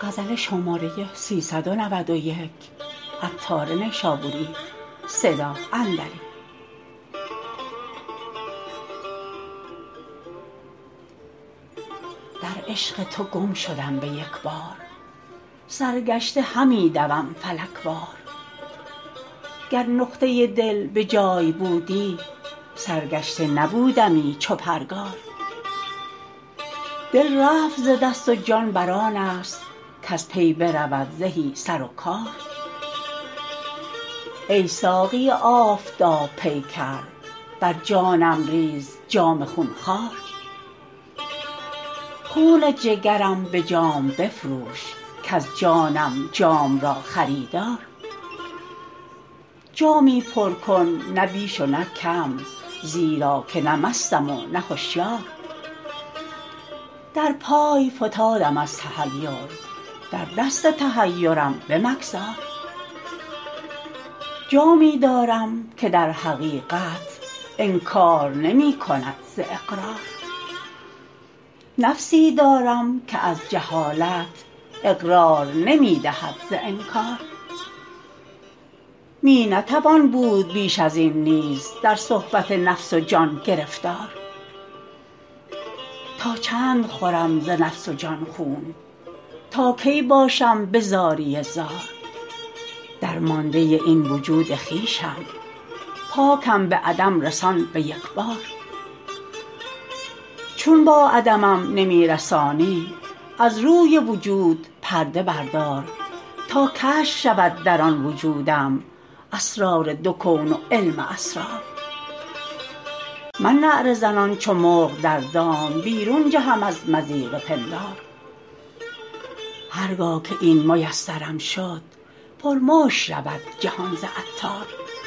در عشق تو گم شدم به یک بار سرگشته همی دوم فلک وار گر نقطه دل به جای بودی سرگشته نبودمی چو پرگار دل رفت ز دست و جان بر آن است کز پی برود زهی سر و کار ای ساقی آفتاب پیکر بر جانم ریز جام خون خوار خون جگرم به جام بفروش کز جانم جام را خریدار جامی پر کن نه بیش و نه کم زیرا که نه مستم و نه هشیار در پای فتادم از تحیر در دست تحیرم بمگذار جامی دارم که در حقیقت انکار نمی کند ز اقرار نفسی دارم که از جهالت اقرار نمی دهد ز انکار می نتوان بود بیش ازین نیز در صحبت نفس و جان گرفتار تا چند خورم ز نفس و جان خون تا کی باشم به زاری زار درمانده این وجود خویشم پاکم به عدم رسان به یکبار چون با عدمم نمی رسانی از روی وجود پرده بردار تا کشف شود در آن وجودم اسرار دو کون و علم اسرار من نعره زنان چو مرغ در دام بیرون جهم از مضیق پندار هرگاه که این میسرم شد پر مشک شود جهان ز عطار